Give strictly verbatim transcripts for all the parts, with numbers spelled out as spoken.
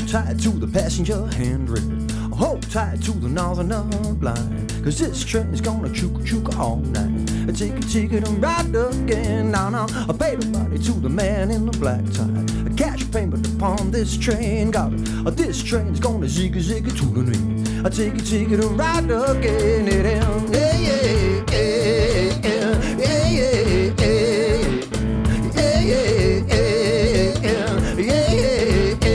Hold tight to the passenger handrail. Hold tight to the northern line. Cause this train's gonna chook chook all night. Take a ticket and ride again. Now now, I pay the money to the man in the black tie. I catch payment upon this train. Got it. This train's gonna zig zig to the knee. I take a ticket and ride again. Yeah, yeah, yeah, yeah, yeah, yeah, yeah, yeah, yeah, yeah, yeah.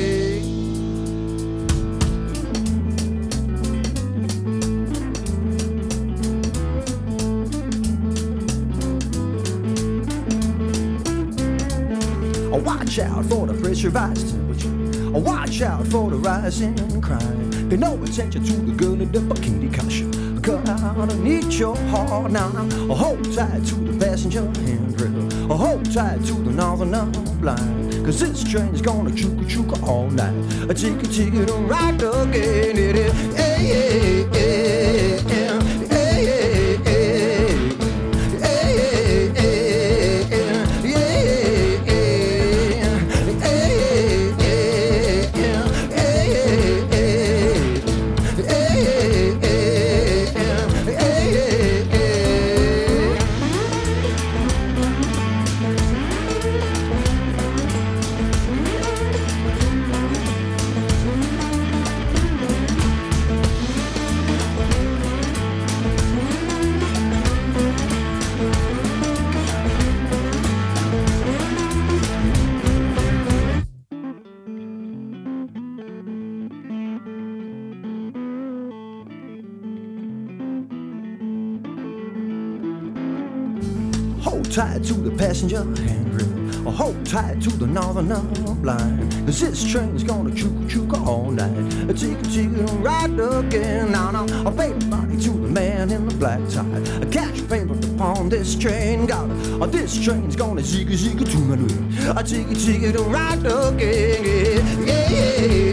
Watch out for the pressurized temperature. Watch out for the rising crime. Pay no attention to the girl in the bikini costume. Cut out and eat your heart now. Hold tight to the passenger handrail. Hold tight to the northern line. Cause this train's gonna chook chook all night. A ticket, ticket, and ride again. It is, yeah, yeah, yeah, yeah. Hold tight to the passenger handrail. Hold tight to the northern line. Cause this train's gonna chook chook all night. Take a ticket and ride again. Now now, I pay the money to the man in the black tie. I catch payment upon this train. Got it. This train's gonna zig zig to my way. I take a ticket and ride again. Yeah, yeah, yeah.